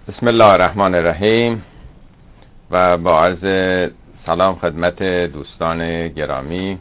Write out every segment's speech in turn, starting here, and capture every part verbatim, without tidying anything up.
بسم الله الرحمن الرحیم و با عرض سلام خدمت دوستان گرامی.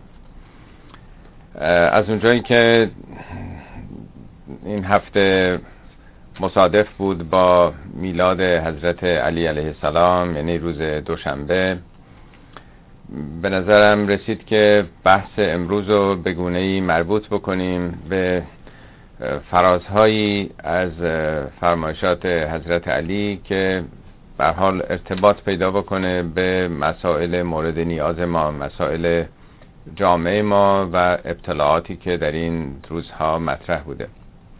از اونجایی که این هفته مصادف بود با میلاد حضرت علی علیه السلام، یعنی روز دوشنبه، به نظرم رسید که بحث امروز رو به گونه‌ای مربوط بکنیم به فرازهایی از فرمایشات حضرت علی که به هر حال ارتباط پیدا بکنه به مسائل مورد نیاز ما، مسائل جامعه ما و ابتلاعاتی که در این روزها مطرح بوده.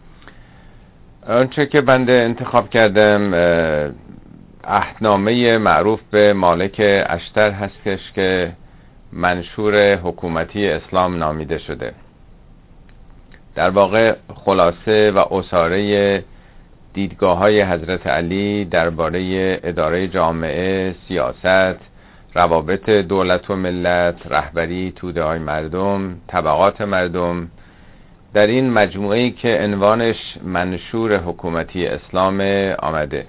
آنچه که بنده انتخاب کردم عهدنامه معروف به مالک اشتر هستش که منشور حکومتی اسلام نامیده شده. در واقع خلاصه و عصاره دیدگاه های حضرت علی درباره اداره جامعه، سیاست، روابط دولت و ملت، رهبری توده های مردم، طبقات مردم، در این مجموعه‌ای که عنوانش منشور حکومتی اسلام آمده.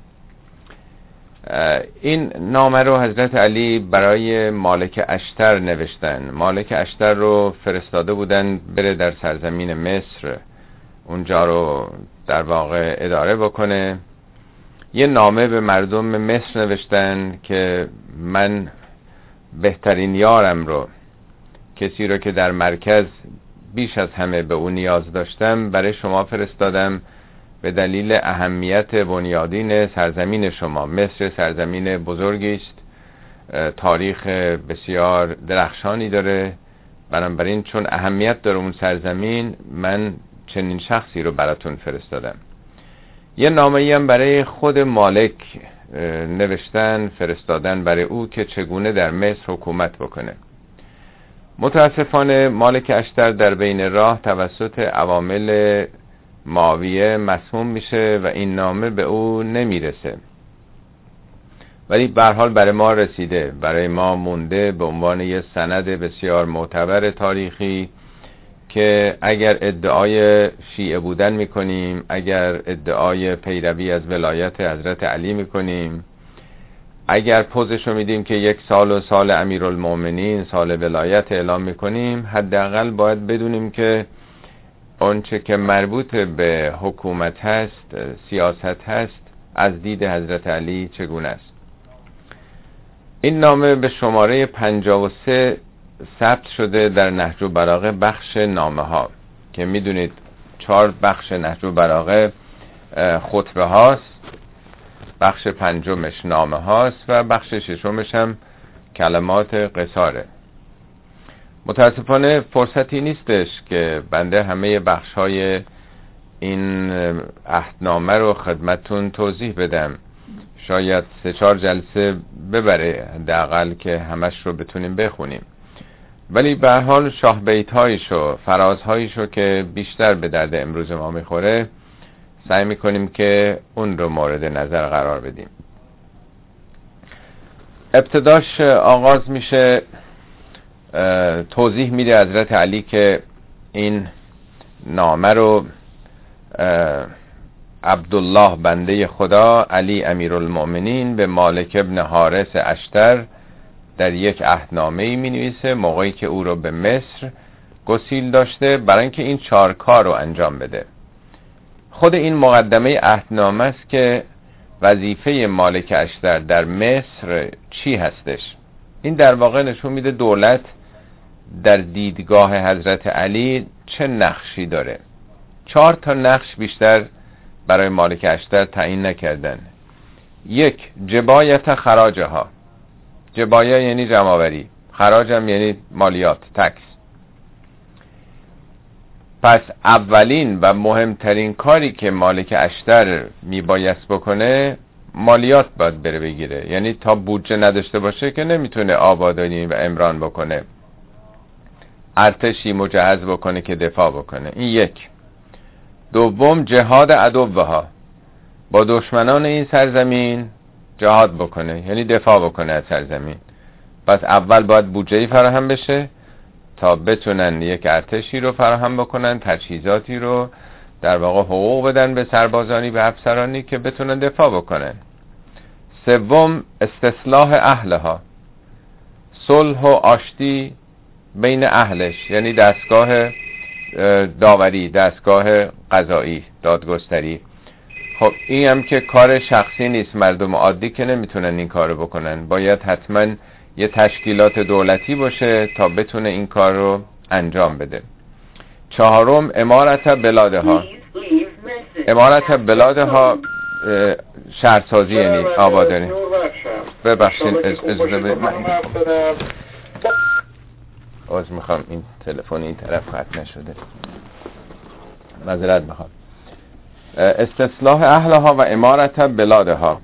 این نامه رو حضرت علی برای مالک اشتر نوشتن. مالک اشتر رو فرستاده بودن بره در سرزمین مصر، اونجا رو در واقع اداره بکنه. یه نامه به مردم مصر نوشتن که من بهترین یارم رو، کسی رو که در مرکز بیش از همه به اون نیاز داشتم، برای شما فرستادم به دلیل اهمیت بنیادین سرزمین شما. مصر سرزمین بزرگی است، تاریخ بسیار درخشانی داره، بنابراین چون اهمیت داره اون سرزمین، من چنین شخصی رو براتون فرستادم. یه نامه‌ای هم برای خود مالک نوشتن، فرستادن برای او که چگونه در مصر حکومت بکنه. متاسفانه مالک اشتر در بین راه توسط عوامل معاویه مسموم میشه و این نامه به او نمیرسه، ولی به هر حال برای ما رسیده، برای ما مونده به عنوان یه سند بسیار معتبر تاریخی که اگر ادعای شیعه بودن میکنیم، اگر ادعای پیروی از ولایت حضرت علی میکنیم، اگر پوزشو میدیم که یک سال و سال امیرالمومنین، سال ولایت اعلام میکنیم، حداقل باید بدونیم که آنچه که مربوط به حکومت هست، سیاست هست، از دید حضرت علی چگونه است. این نامه به شماره پنجاه و سه ثبت شده در نهج البلاغه بخش نامه ها، که میدونید چهار بخش نهج البلاغه خطبه هاست، بخش پنجمش نامه هاست و بخش ششمش هم کلمات قصاره. متاسفانه فرصتی نیستش که بنده همه بخش های این عهدنامه رو خدمتون توضیح بدم. شاید سه چهار جلسه ببره حداقل که همش رو بتونیم بخونیم، ولی به هر حال شاه بیت هایشو، فراز هایشو که بیشتر به درد امروز ما میخوره، سعی میکنیم که اون رو مورد نظر قرار بدیم. ابتداش آغاز میشه، توضیح میده حضرت علی که این نامه رو عبدالله بنده خدا، علی امیرالمؤمنین، به مالک ابن حارث اشتر در یک عهدنامه‌ای می‌نویسه موقعی که او رو به مصر گسیل داشته برای اینکه این چهار کار رو انجام بده. خود این مقدمه عهدنامه است که وظیفه مالک اشتر در مصر چی هستش. این در واقع نشون میده دولت در دیدگاه حضرت علی چه نقشی داره. چهار تا نقش بیشتر برای مالک اشتر تعیین نکردن. یک، جبایت خراجها. جبایه یعنی جمع‌آوری، خراج هم یعنی مالیات، تکس. پس اولین و مهمترین کاری که مالک اشتر میبایست بکنه، مالیات باید بره بگیره. یعنی تا بودجه نداشته باشه که نمیتونه آبادانی و عمران بکنه، ارتشی مجهز بکنه که دفاع بکنه. این یک. دوم، جهاد عدوها، با دشمنان این سرزمین جهاد بکنه، یعنی دفاع بکنه از سرزمین. پس اول باید بودجه‌ای فراهم بشه تا بتونن یک ارتشی رو فراهم بکنن، تجهیزاتی رو، در واقع حقوق بدن به سربازانی به افسرانی که بتونن دفاع بکنن. سوم استصلاح اهلها، صلح و آشتی بین اهلش، یعنی دستگاه داوری، دستگاه قضایی، دادگستری. خب این هم که کار شخصی نیست، مردم عادی که نمیتونن این کارو بکنن، باید حتما یه تشکیلات دولتی باشه تا بتونه این کار رو انجام بده. چهارم امارت بلادها، امارت بلادها شهرسازی، یعنی آبادانی. ببخشید اجازه بدید من از میخوام این تلفن این طرف قطع نشده، معذرت میخوام. استصلاح اهلها و امارت بلادها،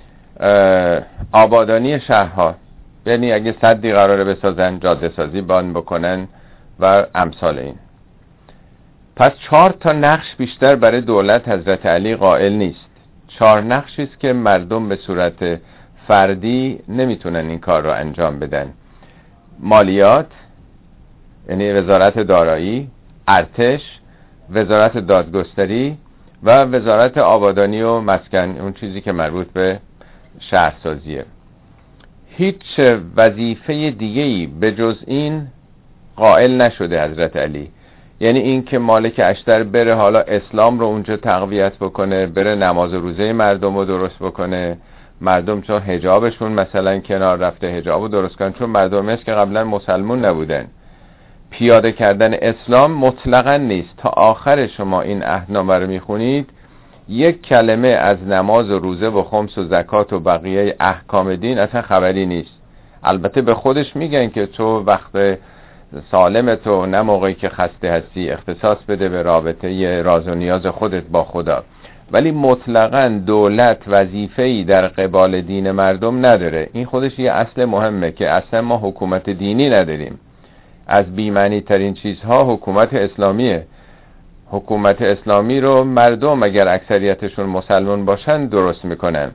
آبادانی شهرها، یعنی اگه سدی قراره بسازن، جاده سازی بان بکنن و امثال این. پس چهار تا نقش بیشتر برای دولت حضرت علی قائل نیست. چهار نقشی است که مردم به صورت فردی نمیتونن این کار رو انجام بدن: مالیات، یعنی وزارت دارایی، ارتش، وزارت دادگستری و وزارت آبادانی و مسکن، اون چیزی که مربوط به شهرسازیه. هیچ وظیفه دیگه‌ای به جز این قائل نشده حضرت علی. یعنی این که مالک اشتر بره حالا اسلام رو اونجا تقویت بکنه، بره نماز و روزه مردم رو درست بکنه، مردم چون حجابشون مثلا کنار رفته حجاب رو درست کنن، چون مردم هست که قبلا مسلمون نبودن. پیاده کردن اسلام مطلقا نیست. تا آخر شما این عهدنامه رو میخونید یک کلمه از نماز و روزه و خمس و زکات و بقیه احکام دین اصلا خبری نیست. البته به خودش میگن که تو وقت سالم تو نه موقعی که خسته هستی اختصاص بده به رابطه راز و نیاز خودت با خدا، ولی مطلقاً دولت وظیفه‌ای در قبال دین مردم نداره. این خودش یه اصل مهمه که اصلا ما حکومت دینی نداریم. از بی‌معنی ترین چیزها حکومت اسلامیه. حکومت اسلامی رو مردم اگر اکثریتشون مسلمان باشن درست میکنن.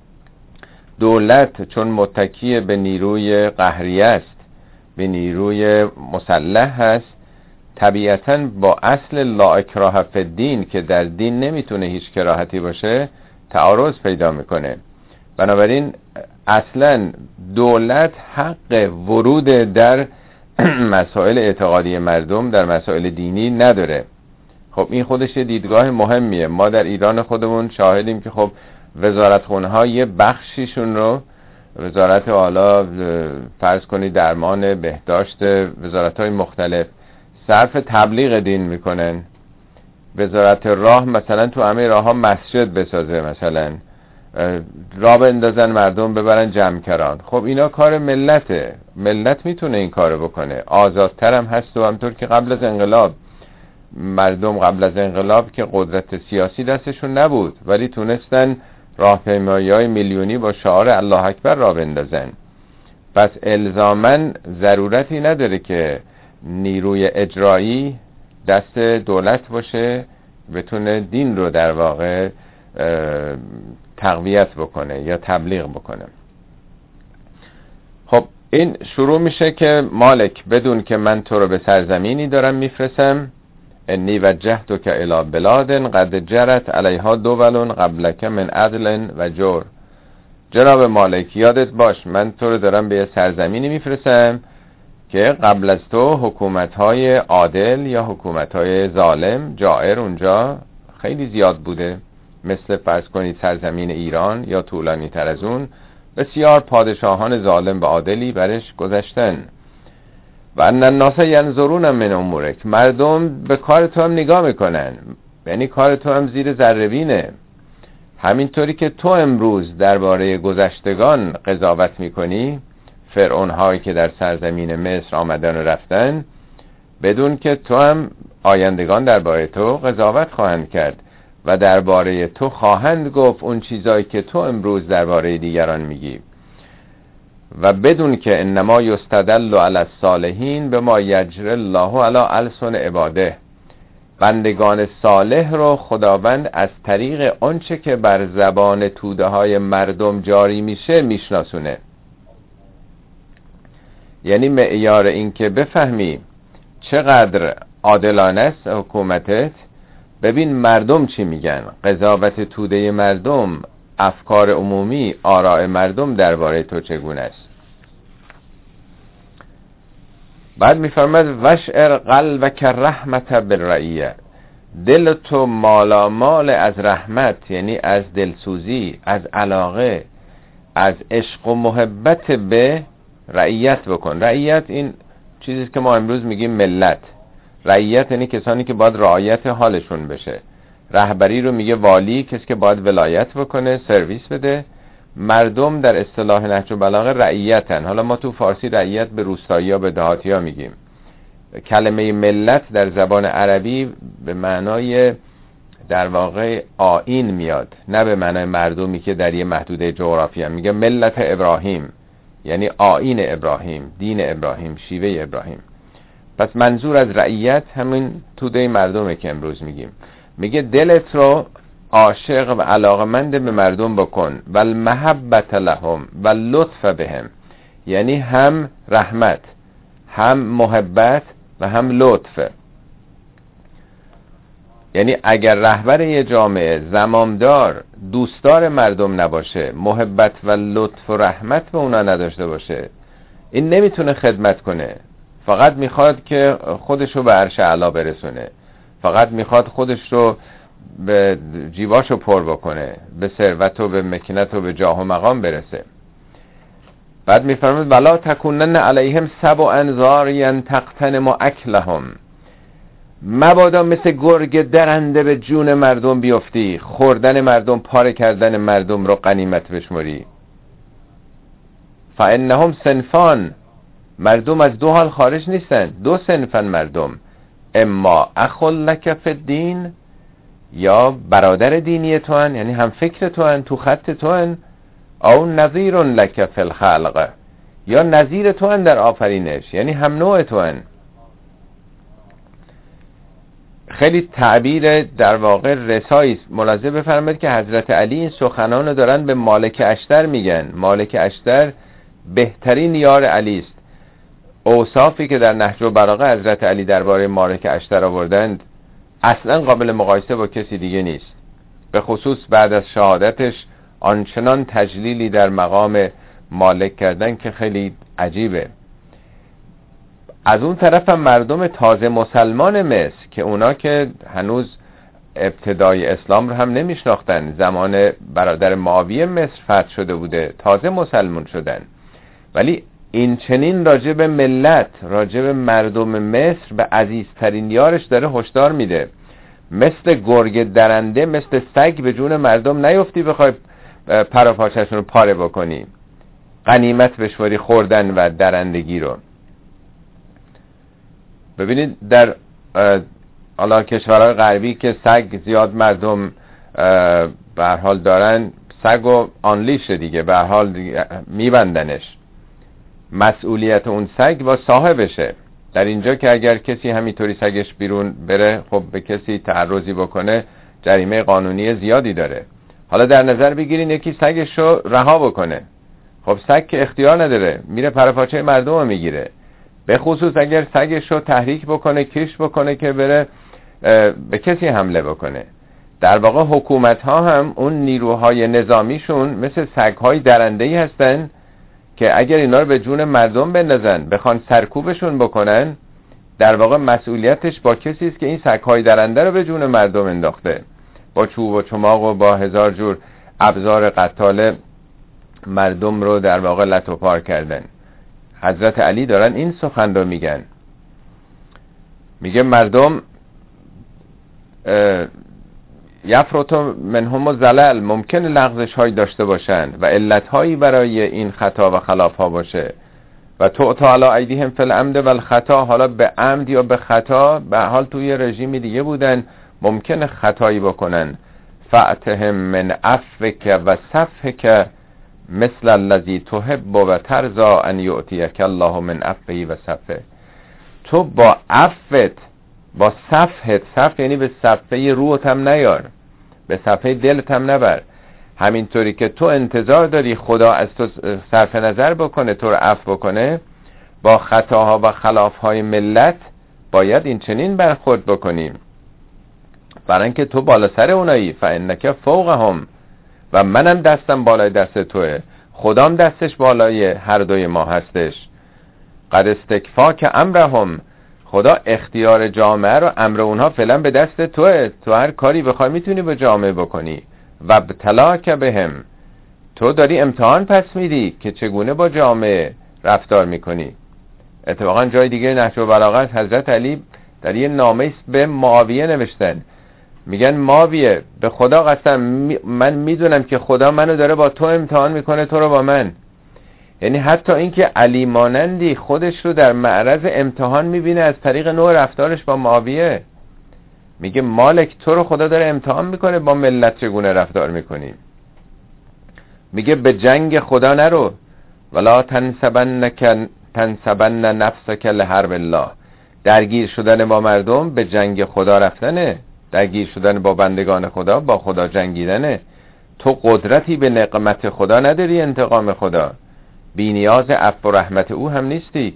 دولت چون متکی به نیروی قهریه است، به نیروی مسلح هست، طبیعتاً با اصل لا اکراه فی الدین که در دین نمیتونه هیچ کراهتی باشه تعارض پیدا میکنه. بنابراین اصلاً دولت حق ورود در مسائل اعتقادی مردم، در مسائل دینی نداره. خب این خودش یه دیدگاه مهمیه. ما در ایران خودمون شاهدیم که خب وزارتخونه ها یه بخشیشون رو، وزارت حالا فرض کنید درمان، بهداشت، وزارت های مختلف صرف تبلیغ دین میکنن. وزارت راه مثلا تو همه راه ها مسجد بسازه، مثلا راه بندازن مردم ببرن جمع‌کران. خب اینا کار ملته، ملت میتونه این کارو بکنه. آزادتر هم هست و همطور که قبل از انقلاب مردم قبل از انقلاب که قدرت سیاسی دستشون نبود ولی تونستن راهپیمایی‌های میلیونی با شعار الله اکبر راه بندازن. پس الزاماً ضرورتی نداره که نیروی اجرایی دست دولت باشه بتونه دین رو در واقع تقویت بکنه یا تبلیغ بکنه. خب این شروع میشه که مالک بدون که من تو رو به سرزمینی دارم میفرستم، انی وجهتک الی بلاد قد جرت علیها دول قبلک من عدل و جور. جناب مالک یادت باش من تو رو دارم به سرزمینی میفرستم که قبل از تو حکومت‌های عادل یا حکومت‌های ظالم جائر اونجا خیلی زیاد بوده، مثل فرض کنید سرزمین ایران یا طولانی تر از اون بسیار پادشاهان ظالم و عادلی برش گذشتن. و ان الناس ینظرون من امورک، مردم به کار تو هم نگاه میکنن، یعنی کار تو هم زیر ذره‌بینه. همینطوری که تو امروز درباره گذشتگان قضاوت میکنی، فرعون هایی که در سرزمین مصر آمدن و رفتن، بدون که تو هم آیندگان درباره تو قضاوت خواهند کرد و درباره تو خواهند گفت اون چیزایی که تو امروز درباره دیگران میگی. و بدون که انما یستدل علی الصالحین بما یجری الله علی السن عباده، بندگان صالح رو خداوند از طریق آنچه که بر زبان توده های مردم جاری میشه میشناسونه. یعنی معیار این که بفهمی چقدر عادلانه است حکومتت ببین مردم چی میگن، قضاوت توده مردم، افکار عمومی، آراء مردم درباره تو چگونه است. بعد میفرماد وشعر قلبک رحمت بالرعیه، دل تو مالامال از رحمت، یعنی از دلسوزی، از علاقه، از عشق و محبت به رعیت بکن. رعیت این چیزی که ما امروز میگیم ملت. رعیت یعنی کسانی که باید رعایت حالشون بشه. رهبری رو میگه والی، کسی که باید ولایت بکنه، سرویس بده. مردم در اصطلاح نهج البلاغه رعیتن. حالا ما تو فارسی رعیت به روستایی ها، به دهاتی ها میگیم. کلمه ملت در زبان عربی به معنای در واقع آیین میاد، نه به معنای مردمی که در یه محدوده جغرافی هم. میگه ملت ابراهیم، یعنی آیین ابراهیم، دین ابراهیم، شیوه ابراهیم. پس منظور از رعیت همین توده مردمه که امروز میگیم. میگه دلت رو عاشق و علاقمند به مردم بکن، و المحبت لهم و لطف بهم، یعنی هم رحمت، هم محبت و هم لطف. یعنی اگر رهبر یه جامعه، زمامدار، دوستدار مردم نباشه، محبت و لطف و رحمت به اونا نداشته باشه، این نمیتونه خدمت کنه. فقط میخواد که خودش رو به عرش اعلی برسونه، فقط میخواد خودش رو به جیباشو پر بکنه، به ثروت و به مکنت و به جاه و مقام برسه. بعد میفرماد ولا تکونن علیهم سبع انذار ینتقتنم اکلهم، مبادا مثل گرگ درنده به جون مردم بیفتی، خوردن مردم، پاره کردن مردم رو غنیمت بشمری. فانهم صنفان، مردم از دو حال خارج نیستن، دو صنفن مردم، اما اخل لک فی الدین، یا برادر دینی تو هن، یعنی هم فکر تو هن، تو خط تو هن، او نظیر لک فی الخلق، یا نظیر تو هن در آفرینش، یعنی هم نوع تو هن. خیلی تعبیر در واقع رسایی است. ملاحظه بفرمایید که حضرت علی این سخنان رو دارن به مالک اشتر میگن. مالک اشتر بهترین یار علی است. اوصافی که در نهج البلاغه حضرت علی درباره مالک اشتر آوردند اصلا قابل مقایسه با کسی دیگه نیست. به خصوص بعد از شهادتش آنچنان تجلیلی در مقام مالک کردن که خیلی عجیبه. از اون طرف هم مردم تازه مسلمان مصر که اونا که هنوز ابتدای اسلام رو هم نمیشناختن، زمان برادر معاویه مصر فتح شده بوده، تازه مسلمان شدن، ولی این چنین راجع به ملت، راجع به مردم مصر، به عزیزترین یارش داره هشدار میده. مثل گرگ درنده، مثل سگ به جون مردم نیفتی بخوای پر و پاچشون رو پاره بکنی، غنیمت بشوری خوردن و درندگی رو. ببینید در حالا کشورهای غربی که سگ زیاد مردم به هر حال دارن، سگ و آنلیشه دیگه، به هر حال میبندنش، مسئولیت اون سگ با صاحبشه. در اینجا که اگر کسی همینطوری سگش بیرون بره، خب به کسی تعرضی بکنه جریمه قانونی زیادی داره. حالا در نظر بگیرین یکی سگش رو رها بکنه، خب سگ که اختیار نداره، میره پرپاچه مردم رو میگیره. به خصوص اگر سگش رو تحریک بکنه، کش بکنه که بره به کسی حمله بکنه. در واقع حکومت ها هم اون نیروهای نظامیشون مثل سگ های درندهی هستن که اگر اینا رو به جون مردم بندازن، بخوان سرکوبشون بکنن، در واقع مسئولیتش با کسی است که این سگ های درنده رو به جون مردم انداخته، با چوب و چماق و با هزار جور ابزار قتال مردم رو در واقع لت و پار کردن. حضرت علی دارن این سخن رو میگن. میگه مردم یفرطو منهم و زلل، ممکن لغزش هایی داشته باشن و علت هایی برای این خطا و خلاف ها باشه. و تو تعالی ایدیهم فی العمد و الخطا، حالا به عمد یا به خطا، به حال توی رژیمی دیگه بودن، ممکن خطایی بکنن. فأتهم من عفوک و صفحک مثل الذی تحب و ترضا ان یؤتیک الله من عفوه و صفحه. تو با عفت، با صفحت، صفح یعنی به صفحه روحت هم نیار، به صفحه دلت هم نبر. همینطوری که تو انتظار داری خدا از تو صرف نظر بکنه، تو رو عفو بکنه، با خطاها و خلافهای ملت باید این چنین برخورد بکنیم. برای اینکه تو بالا سر اونایی، فانک فوقهم، و منم دستم بالای دست توه، خدام دستش بالای هر دوی ما هستش. قد استکفا که امرهم، خدا اختیار جامعه رو، امر اونها فعلا به دست توه، تو هر کاری بخوای میتونی با جامعه بکنی. و ابتلاک بهم، تو داری امتحان پس میدی که چگونه با جامعه رفتار میکنی. اتفاقا جای دیگه نهج البلاغه حضرت علی در یه نامه به معاویه نوشتن، میگن معاویه به خدا قسم من میدونم که خدا منو داره با تو امتحان میکنه، تو رو با من. یعنی حتی اینکه علی مانندی خودش رو در معرض امتحان میبینه از طریق نوع رفتارش با معاویه. میگه مالک تو رو خدا داره امتحان میکنه با ملت چگونه رفتار میکنی. میگه به جنگ خدا نرو، ولا تنسبنک تنسبن نفسک لحرب الله، درگیر شدن با مردم به جنگ خدا رفتنه، درگیر شدن با بندگان خدا با خدا جنگیدنه. تو قدرتی به نقمت خدا نداری، انتقام خدا، بی نیاز عفو و رحمت او هم نیستی.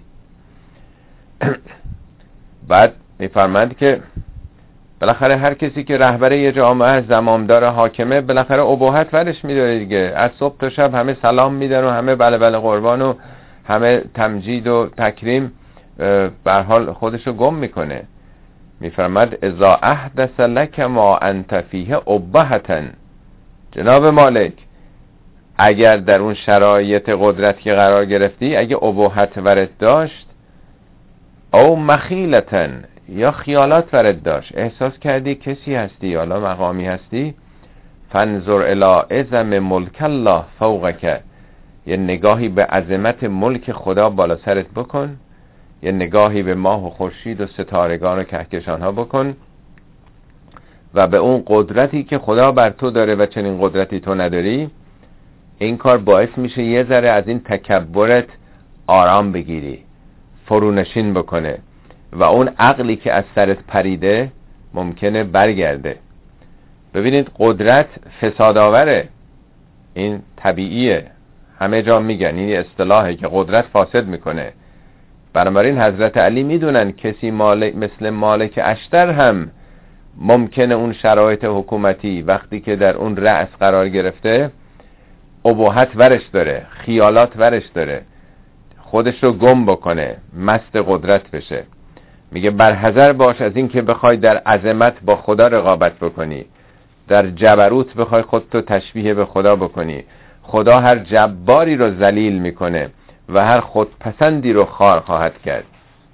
بعد میفرماند که بالاخره هر کسی که رهبر یه جامعه، زمامدار، حاکمه، بالاخره اباحت ورش میداره دیگه. از صبح تا شب همه سلام میدن و همه بله بله قربان و همه تمجید و تکریم، به هر حال خودشو گم میکنه. میفرماد اذا احدث لك ما انت فیه ابهتا، جناب مالک اگر در اون شرایط قدرت که قرار گرفتی اگه ابهت ورد داشت، او مخیلتا، یا خیالات ورد داشت، احساس کردی کسی هستی، حالا مقامی هستی، فانظر الی عظم ملک الله فوقک، یه نگاهی به عظمت ملک خدا بالا سرت بکن، یه نگاهی به ماه و خورشید و ستارگان و کهکشان ها بکن و به اون قدرتی که خدا بر تو داره و چنین قدرتی تو نداری. این کار باعث میشه یه ذره از این تکبرت آرام بگیری، فرونشین بکنه و اون عقلی که از سرت پریده ممکنه برگرده. ببینید قدرت فسادآوره، این طبیعیه، همه جا میگن، این اصطلاحه که قدرت فاسد میکنه. بنابراین حضرت علی میدونن کسی مالک مثل مالک اشتر هم ممکنه اون شرایط حکومتی وقتی که در اون رأس قرار گرفته اباحت ورش داره، خیالات ورش داره، خودش رو گم بکنه، مست قدرت بشه. میگه برحذر باش از این که بخوای در عظمت با خدا رقابت بکنی، در جبروت بخوای خودتو تشبیه به خدا بکنی. خدا هر جباری رو ذلیل میکنه و هر خودپسندی رو خار خواهد کرد.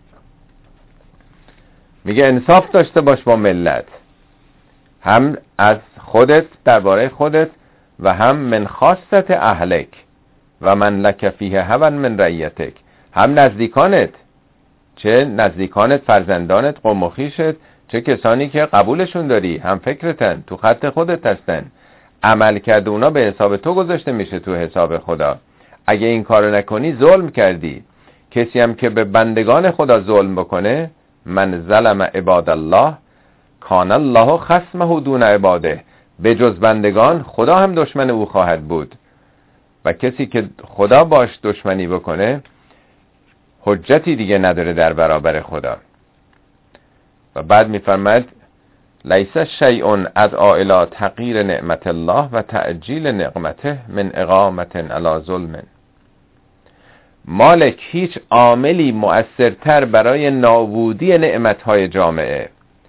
میگه انصاف داشته باش با ملت، هم از خودت درباره خودت و هم من خاصت اهلک و من لک فیه هون من رعیتک، هم نزدیکانت، چه نزدیکانت فرزندانت قوم و خویشت، چه کسانی که قبولشون داری، هم فکرتن، تو خط خودت هستن، عمل کرده اونا به حساب تو گذاشته میشه تو حساب خدا. اگه این کارو نکنی ظلم کردی. کسی هم که به بندگان خدا ظلم بکنه، من ظلم عباد الله کان الله خصمه دون عباده، به جز بندگان خدا هم دشمن او خواهد بود. و کسی که خدا باش دشمنی بکنه حجتی دیگه نداره در برابر خدا. و بعد میفرماید لیس شیء ادعا الی تغییر نعمت الله و تعجیل نقمته من اقامت علی ظلم. مالک هیچ عاملی مؤثرتر برای نابودی نعمتهای جامعه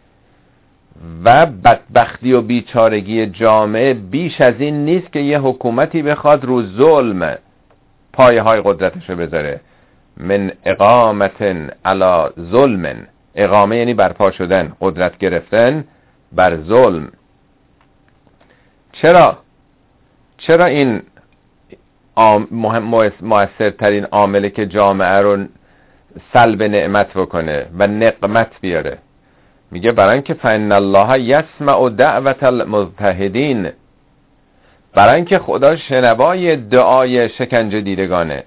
و بدبختی و بیچارگی جامعه بیش از این نیست که یه حکومتی بخواد رو ظلم پایه های قدرتشو بذاره. من اقامت علی ظلم، اقامه یعنی برپا شدن، قدرت گرفتن بر ظلم. چرا؟ چرا این مؤثرترین عامله که جامعه رو سلب نعمت بکنه و نقمت بیاره؟ میگه برای اینکه فإن الله یسمع دعوت المضطهدین، برای اینکه خدا شنوای دعای شکنجه دیدگانه.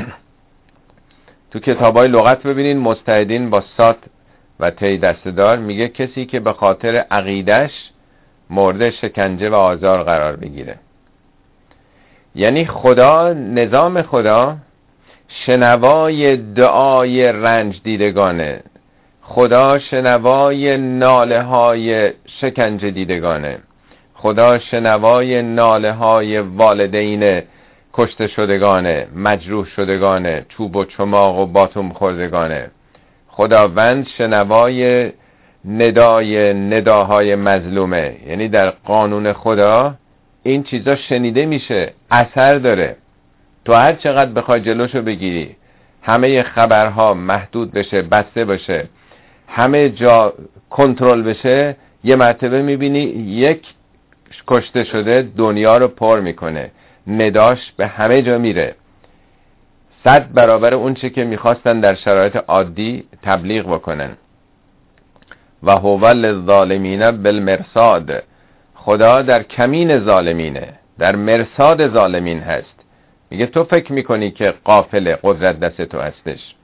تو کتابای لغت ببینین مضطهدین با صاد و تی دستدار، میگه کسی که به خاطر عقیدش مورد شکنجه و آزار قرار بگیره. یعنی خدا، نظام خدا شنوای دعای رنج دیدگانه. خدا شنوای ناله های شکنجه دیدگانه، خدا شنوای ناله های والدین کشته شدگانه، مجروح شدگانه، چوب و چماق و باتوم خوردگانه. خداوند شنوای ندای نداهای مظلومه. یعنی در قانون خدا این چیزا شنیده میشه، اثر داره. تو هر چقدر بخوای جلوشو بگیری، همه خبرها محدود بشه، بسته باشه، همه جا کنترل بشه، یه مرتبه میبینی یک کشته شده دنیا رو پر میکنه، نداش به همه جا میره، صد برابر اون چه که میخواستن در شرایط عادی تبلیغ بکنن. و هو للظالمین بالمرصاد، خدا در کمین ظالمینه، در مرصاد ظالمین هست. میگه تو فکر میکنی که غافل، قدرت دست تو هستش.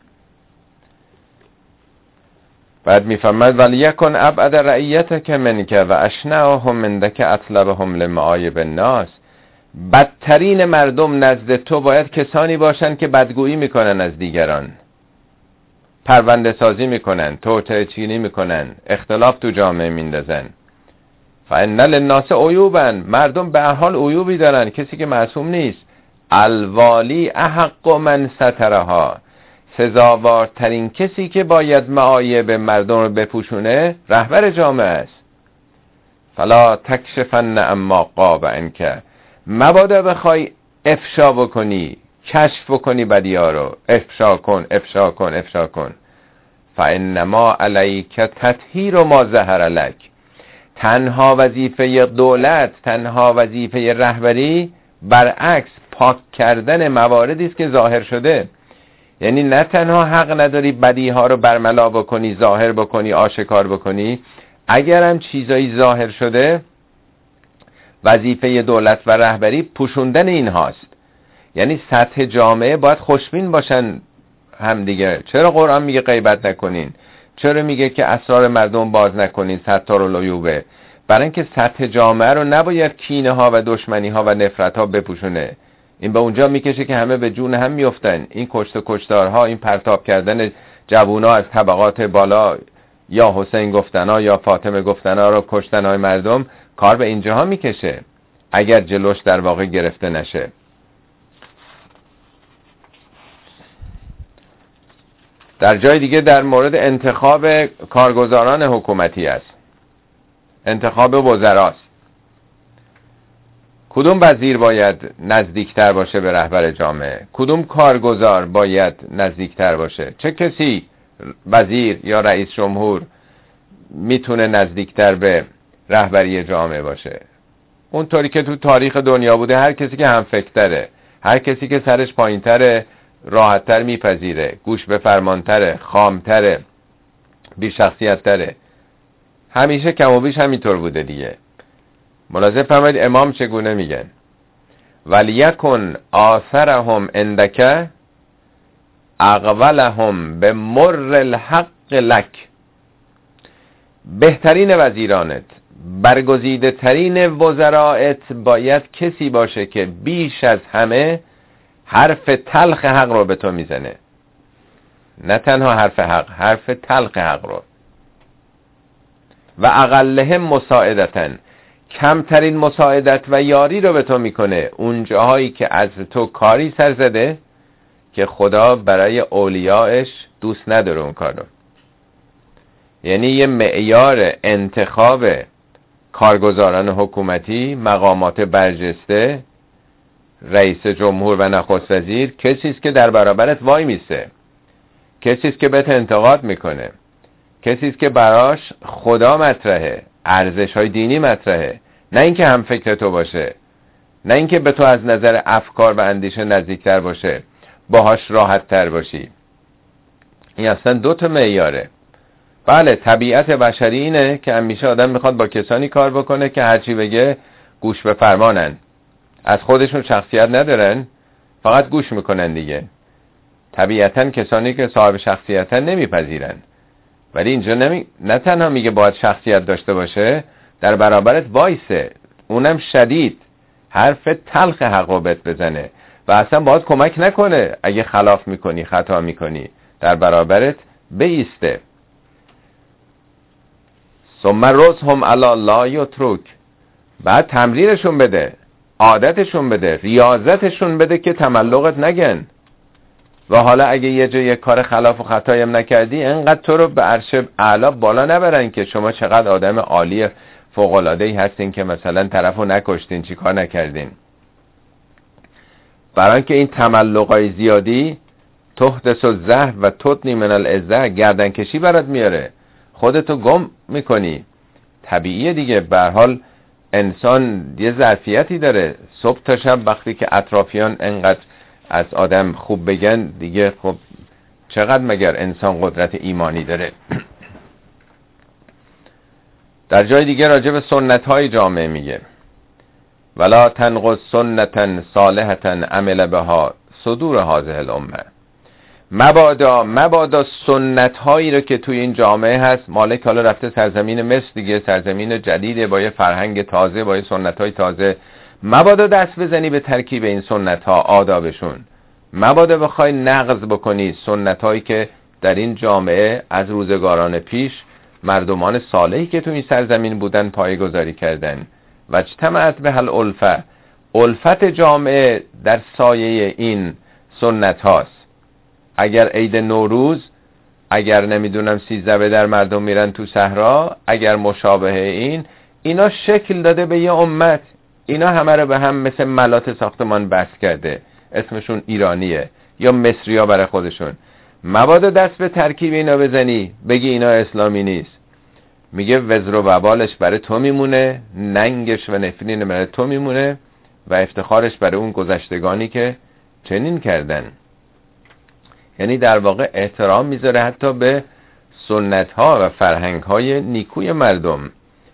بعد میفرماید ولیکن ابعد رعیتک منک و اشنعهم منک اطلبهم لمعایب الناس. بدترین مردم نزد تو باید کسانی باشن که بدگویی میکنن از دیگران، پرونده سازی میکنن، توطئه چینی میکنن، اختلاف تو جامعه میندازن. فان للناس عیوبا، مردم به هر حال عیوبی دارن، کسی که معصوم نیست. الوالی احق من سترها، سزاوارترین کسی که باید معایب مردم رو بپوشونه رهبر جامعه است. فلا تکشفن اما غاب عنک، مبادا بخوای افشا بکنی، کشف بکنی بدی‌ها رو، افشا کن افشا کن افشا کن. فانما علیک تطهیر ما ظهر لک، تنها وظیفه دولت، تنها وظیفه رهبری برعکس پاک کردن مواردی است که ظاهر شده. یعنی نه تنها حق نداری بدی‌ها رو برملا بکنی، ظاهر بکنی، آشکار بکنی، اگرم چیزایی ظاهر شده وظیفه دولت و رهبری پوشوندن این هاست. یعنی سطح جامعه باید خوشبین باشن هم دیگه. چرا قرآن میگه غیبت نکنین؟ چرا میگه که اسرار مردم باز نکنین؟ ستار العیوبه. برای اینکه سطح جامعه رو نباید کینه ها و دشمنی ها و نفرت ها بپوشونه. این به اونجا میکشه که همه به جون هم میفتن. این کشت و کشتارها، این پرتاب کردن جوونا از طبقات بالا، یا حسین گفتنا یا فاطمه گفتنا رو کشتن های مردم، کار به اینجاها میکشه اگر جلوش در واقع گرفته نشه. در جای دیگه در مورد انتخاب کارگزاران حکومتی است، انتخاب وزراست. کدوم وزیر باید نزدیکتر باشه به رهبر جامعه؟ کدوم کارگزار باید نزدیکتر باشه؟ چه کسی وزیر یا رئیس جمهور میتونه نزدیکتر به رهبری جامعه باشه؟ اونطوری که تو تاریخ دنیا بوده، هر کسی که هم فکرتره، هر کسی که سرش پایینتره راحتتر میپذیره، گوش به فرمانتره، خامتره، بی شخصیتتره. همیشه کم و بیش همینطور بوده دیگه. ملاحظه فرمایید امام چگونه میگن؟ ولیکن آثرهم عندک اقولهم به مر الحق لک. بهترین وزیرانت، برگزیده ترین وزرایت باید کسی باشه که بیش از همه حرف تلخ حق رو به تو میزنه. نه تنها حرف حق، حرف تلخ حق رو. و اقلهم مساعدتن، کمترین مساعدت و یاری رو به تو میکنه اون جاهایی که از تو کاری سر زده که خدا برای اولیاءش دوست نداره اون کارو. یعنی یه معیار انتخاب کارگزاران حکومتی، مقامات برجسته، رئیس جمهور و نخست وزیر، کسی است که در برابرت وای میسه، کسی است که بهت انتقاد میکنه، کسی است که براش خدا مطرحه، ارزش‌های دینی مطرحه، نه اینکه هم فکر تو باشه، نه اینکه به تو از نظر افکار و اندیشه نزدیکتر باشه، باهاش راحت تر باشی. این اصلا دو تا معیاره. بله طبیعت بشری اینه که همیشه آدم میخواد با کسانی کار بکنه که هرچی بگه گوش به فرمانن، از خودشون شخصیت ندارن، فقط گوش میکنن دیگه. طبیعتا کسانی که صاحب شخصیتن نمیپذیرن. ولی اینجا نمی... نه تنها میگه باید شخصیت داشته باشه، در برابرت وایسه، اونم شدید، حرف تلخ حق رو بهت بزنه و اصلا باید کمک نکنه اگه خلاف میکنی، خطا میکنی، در برابرت بیسته. ثم رزهم علی لا یترک، بعد تمرینشون بده، عادتشون بده، ریاضتشون بده که تملقت نگن. و حالا اگه یه جا یه کار خلاف و خطایی هم نکردی، انقدر تو رو به عرش اعلا بالا نبرن که شما چقدر آدم عالی فوق‌العاده‌ای هستین که مثلا طرفو نکشتین، چی کار نکردین. برای اینکه این تملقای زیادی تحدث الزهر و تطنی من العزه، گردن کشی برات میاره، خودتو گم میکنی. طبیعیه دیگه، به هر حال انسان یه ظرفیتی داره. صبح تا شب وقتی که اطرافیان انقدر از آدم خوب بگن دیگه، خب چقدر مگر انسان قدرت ایمانی داره. در جای دیگه راجع به سنت های جامعه میگه ولا تنقض سنتا صالحتا عمل بها صدور هذه الامه. مبادا مبادا سنت هایی رو که توی این جامعه هست، مالک حالا رفته سرزمین مصر دیگه، سرزمین جدیده با یه فرهنگ تازه، با یه سنت های تازه، مبادا دست بزنی به ترکیب این سنت ها، آدابشون. مبادا بخوای نقض بکنی سنت هایی که در این جامعه از روزگاران پیش مردمان صالحی که توی این سرزمین بودن پایه‌گذاری کردن. و اجتمعت به الالفه، الفت جامعه در سایه این سنت هاست. اگر عید نوروز، اگر نمیدونم سیزده به در مردم میرن تو صحرا، اگر مشابه این، اینا شکل داده به یه امت. اینا همه رو به هم مثل ملات ساختمان بس کرده، اسمشون ایرانیه یا مصریا برای خودشون. مبادا دست به ترکیب اینا بزنی بگی اینا اسلامی نیست. میگه وزر و وبالش برای تو میمونه، ننگش و نفرین برای تو میمونه و افتخارش برای اون گذشتگانی که چنین کردن. یعنی در واقع احترام میذاره حتی به سنت ها و فرهنگ های نیکوی مردم.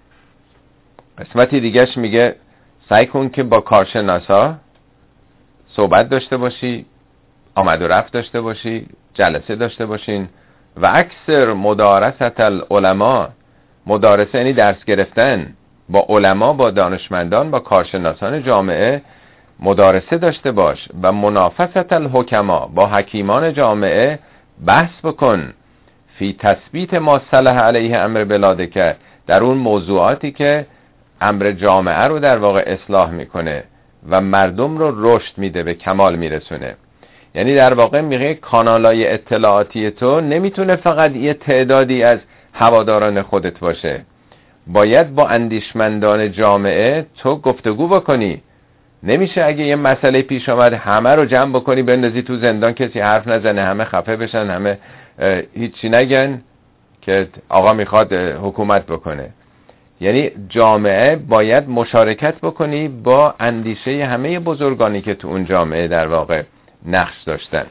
قسمتی دیگهش میگه سعی کن که با کارشناسا صحبت داشته باشی، آمد و رفت داشته باشی، جلسه داشته باشین. و اکثر مدارست العلماء، مدارسه یعنی درس گرفتن، با علما، با دانشمندان، با کارشناسان جامعه مدارسه داشته باش. و منافست الحکما، با حکیمان جامعه بحث بکن. فی تثبیت ما صلح علیه امر بلادک، در اون موضوعاتی که امر جامعه رو در واقع اصلاح میکنه و مردم رو رشد میده، به کمال میرسونه. یعنی در واقع میگه کانالای اطلاعاتی تو نمیتونه فقط یه تعدادی از هواداران خودت باشه، باید با اندیشمندان جامعه تو گفتگو بکنی. نمیشه اگه یه مسئله پیش آمد همه رو جمع بکنی بندازی تو زندان، کسی حرف نزنه، همه خفه بشن، همه هیچی نگن که آقا میخواد حکومت بکنه. یعنی جامعه باید مشارکت بکنی با اندیشه همه بزرگانی که تو اون جامعه در واقع نقش داشتن.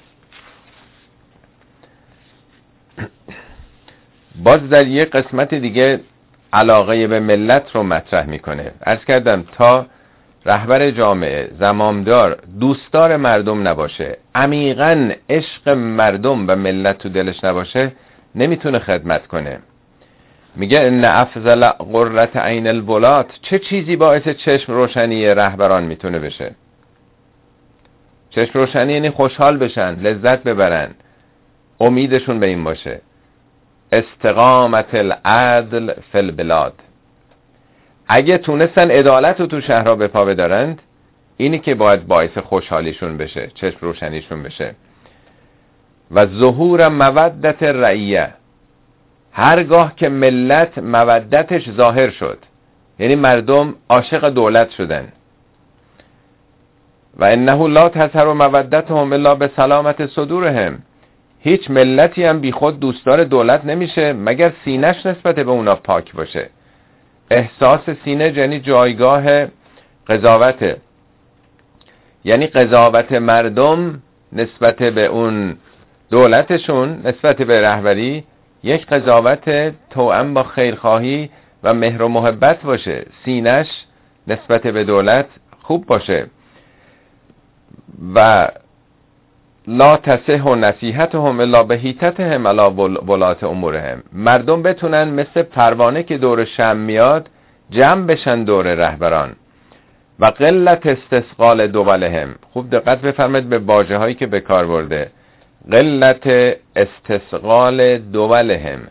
باز در یه قسمت دیگه علاقه به ملت رو مطرح میکنه. عرض کردم تا رهبر جامعه، زمامدار، دوستدار مردم نباشه، عمیقاً عشق مردم و ملت تو دلش نباشه، نمیتونه خدمت کنه. میگه ان افضل قرة عین الولات، چه چیزی باعث چشم روشنی رهبران میتونه بشه؟ چشم روشنی یعنی خوشحال بشن، لذت ببرن، امیدشون به این باشه. استقامت العدل فی البلاد، اگه تونستن عدالت رو تو شهرها به پا بدارند، اینی که باید باعث خوشحالیشون بشه، چشم روشنیشون بشه. و ظهور مودت رعیه، هرگاه که ملت مودتش ظاهر شد، یعنی مردم عاشق دولت شدن. و انه لا تظهر مودتهم الا به سلامت صدورهم، هیچ ملتی هم بی خود دوستدار دولت نمیشه مگر سینه‌اش نسبت به اونا پاک باشه. احساس سینه یعنی جایگاه قضاوته، یعنی قضاوت مردم نسبت به اون دولتشون، نسبت به رهبری، یک قضاوت توأم با خیرخواهی و مهر و محبت باشه. سینه‌اش نسبت به دولت خوب باشه. و لا تصح نصیحتهم الا بهیتتهم علی ولات امورهم، مردم بتونن مثل پروانه که دور شمع میاد جمع بشن دور رهبران. و قلت استثقال دولهم، خوب دقت بفرمایید به واژه هایی که به کار برده. قلت استثقال دولهم،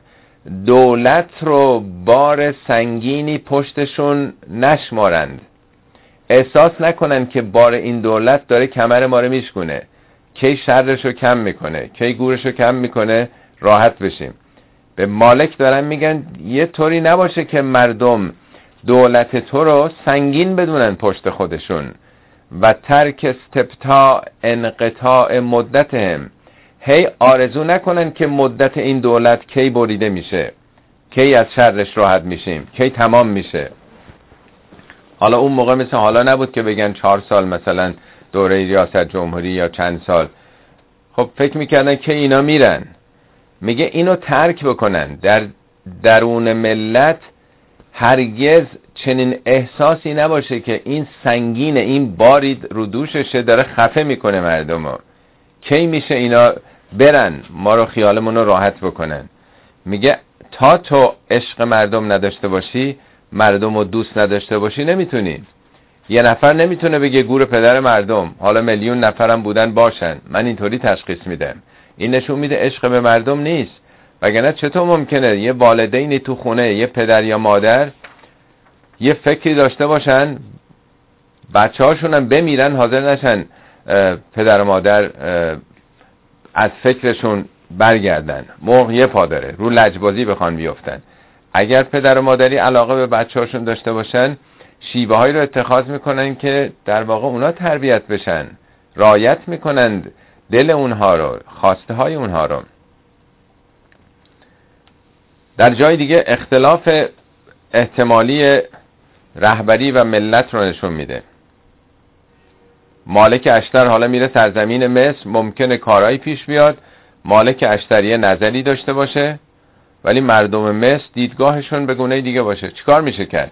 دولت رو بار سنگینی پشتشون نشمارند، احساس نکنن که بار این دولت داره کمر ما رو میشکونه، کی شرش رو کم میکنه، کی گورش رو کم میکنه، راحت بشیم. به مالک دارن میگن یه طوری نباشه که مردم دولت تو رو سنگین بدونن پشت خودشون و ترک استبطاء انقطاع مدتهم، هی آرزو نکنن که مدت این دولت کی بریده میشه، کی از شرش راحت میشیم، کی تمام میشه. حالا اون موقع مثل حالا نبود که بگن چهار سال مثلا دوره ریاست جمهوری یا چند سال. خب فکر میکردن که اینا میرن. میگه اینو ترک بکنن. در درون ملت هرگز چنین احساسی نباشه که این سنگین، این باری رو دوششه داره خفه میکنه مردمو. کی میشه اینا برن ما رو خیالمون رو راحت بکنن. میگه تا تو عشق مردم نداشته باشی، مردم رو دوست نداشته باشی، نمیتونی. یه نفر نمیتونه بگه گور پدر مردم، حالا میلیون نفرم بودن باشن، من اینطوری تشخیص میدم. این نشون میده عشق به مردم نیست. وگرنه چطور ممکنه یه والدینی تو خونه، یه پدر یا مادر یه فکری داشته باشن بچه هاشونم بمیرن حاضر نشن پدر و مادر از فکرشون برگردن، مرغ یه پا داره، رو لجبازی بخوان بیفتن. اگر پدر و مادری علاقه به بچه هاشون داشته باشن، شیوه هایی رو اتخاذ میکنن که در واقع اونا تربیت بشن، رعایت میکنند دل اونها رو، خواسته های اونها رو. در جای دیگه اختلاف احتمالی رهبری و ملت رو نشون میده. مالک اشتر حالا میره سرزمین مصر، ممکنه کارهایی پیش بیاد، مالک اشتر یه نظری داشته باشه ولی مردم مصر دیدگاهشون به گونه دیگه باشه. چیکار میشه کرد؟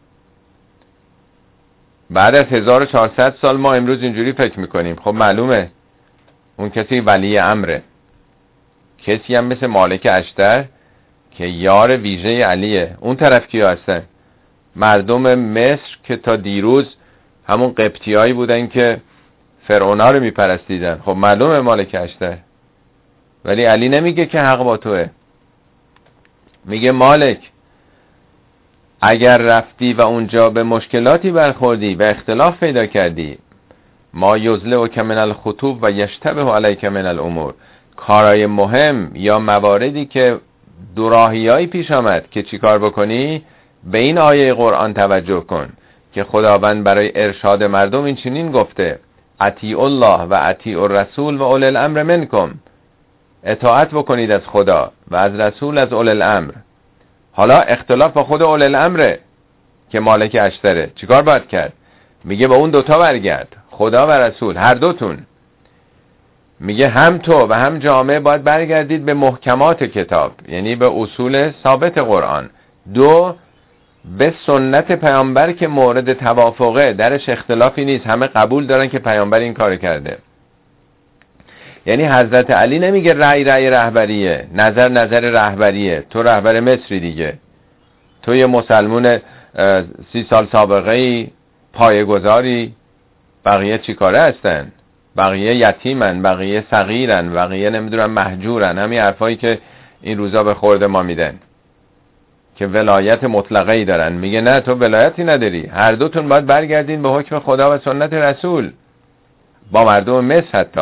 بعد از هزار و چهارصد سال ما امروز اینجوری فکر میکنیم. خب معلومه اون کسی ولی امره، کسی هم مثل مالک اشتر که یار ویژه علیه. اون طرف کیا هستن؟ مردم مصر که تا دیروز همون قبطیایی بودن که فرعونا رو میپرستیدن. خب معلومه مالک اشتر. ولی علی نمیگه که حق با توه، میگه مالک اگر رفتی و اونجا به مشکلاتی برخوردی و اختلاف پیدا کردی، ما یزله و کمن الخطوب و یشتبه علیک من الامور، کارای مهم یا مواردی که دوراهیایی پیش آمد که چی کار بکنی، به این آیه قرآن توجه کن که خداوند برای ارشاد مردم این چنین گفته: اطیع الله و اطیع الرسول و اولی الامر منکم، اطاعت بکنید از خدا و از رسول، از اولی الامر. حالا اختلاف با خود اولی الامره که مالک اشتره، چیکار باید کرد؟ میگه با اون دوتا برگرد، خدا و رسول، هر دوتون. میگه هم تو و هم جامعه باید برگردید به محکمات کتاب، یعنی به اصول ثابت قرآن. دو، به سنت پیامبر که مورد توافقه، درش اختلافی نیست، همه قبول دارن که پیامبر این کار کرده. یعنی حضرت علی نمیگه رأی رأی رهبریه، نظر نظر رهبریه، تو رهبر مصری دیگه، تو یه مسلمون سی سال سابقه پایه‌گذاری، بقیه چی کاره هستن؟ بقیه یتیمن، بقیه صغیرن، بقیه نمیدونم مهجورن، همین حرفایی که این روزا به خورد ما میدن که ولایت مطلقه ای دارن. میگه نه، تو ولایتی نداری، هر دوتون باید برگردین به حکم خدا و سنت رسول، با مردم مصر. حتی